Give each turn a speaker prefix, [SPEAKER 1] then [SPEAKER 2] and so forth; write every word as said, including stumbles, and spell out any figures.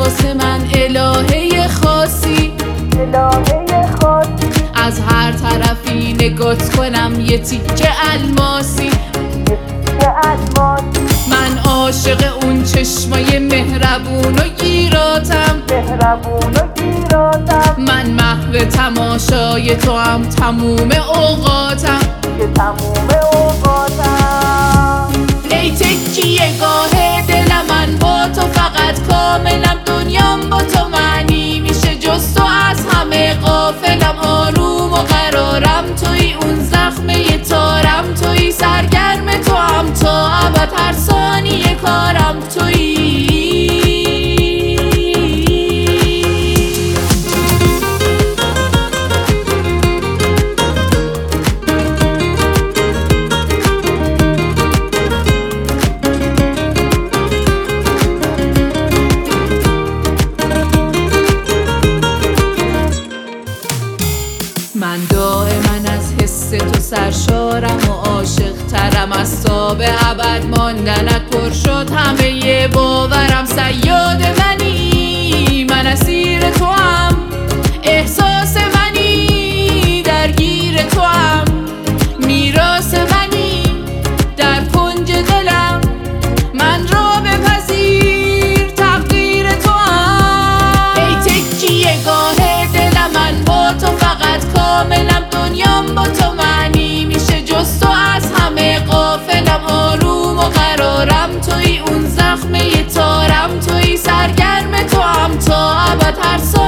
[SPEAKER 1] واسه من الهه خاصی،
[SPEAKER 2] الهه خاصی.
[SPEAKER 1] از هر طرفی نگات کنم یه تیکه الماسی،
[SPEAKER 2] یه تیکه الماسی.
[SPEAKER 1] من عاشق اون چشمای مهربون و گیراتم،
[SPEAKER 2] مهربون و گیراتم.
[SPEAKER 1] من محو تماشای تو هم تموم اوقاتم،
[SPEAKER 2] که تموم اوقاتم.
[SPEAKER 1] ای تکیه گاه دل من با تو، فقط کاملم دنیام با تو معنی میشه، جز تو از همه غافلم، آروم و قرارم توی، اون زخمه تارم توی، سرگرم تو هم تا ابد، هر ثانیه کارم توی. من دائما از حس تو سرشارم و عاشق ترم، از تا به ابد ماندنت پر شد همه ی باورم، صیاد منی من اسیر تو هم، احساس منی درگیر تو هم، میراث منی در کنج دلم، من را بپذیر تقدیر تو هم. ای تکیه گاه دل من با تو، فقط کاملم دنیام با تو معنی میشه، جز تو از همه غافلم، آروم و قرارم توی، اون زخمه تارم توی، سرگرم تو هم تا ابد، هر